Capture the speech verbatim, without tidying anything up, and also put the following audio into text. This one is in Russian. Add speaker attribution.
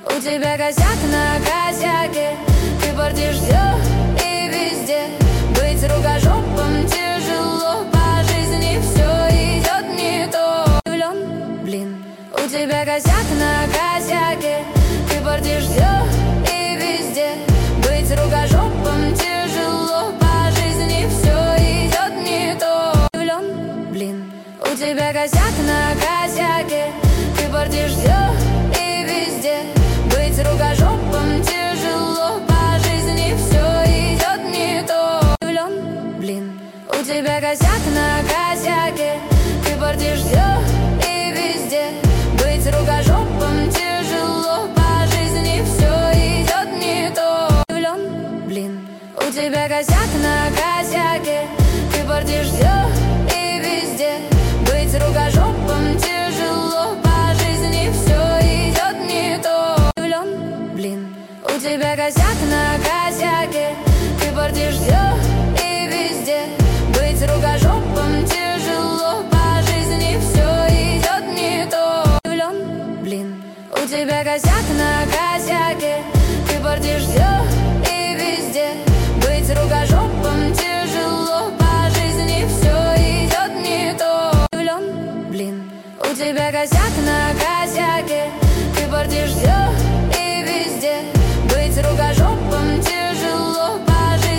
Speaker 1: У тебя косяк на косяке, ты портишь все и везде. Быть рукожопом тяжело, по жизни все идет не то. Влюблен, блин, у тебя косяк на косяке, ты портишь все и везде. Быть рукожопом тяжело, по жизни все идет не то. Влюблен, блин, у тебя косяк на косяке, ты портишь все и везде. Быть рукожопом тяжело, по жизни все идет не то. Влюблен, блин, у тебя косяк на косяке, ты портишь все и везде. Быть рукожопом тяжело, по жизни все идет не то. Влюблен, блин, у тебя косяк на косяке, ты портишь все и везде. Быть рукожопом тяжело, по жизни все идет не то. Влюблен, блин, у тебя косяк на косяке, ты портишь все и везде. Быть рукожопом тяжело, по жизни все идет не то. Влюблен, блин, у тебя косяк на косяке, ты портишь все и везде. Быть рукожопом тяжело, по жизни все идет не то. Влюблен, блин, у тебя косяк на косяке.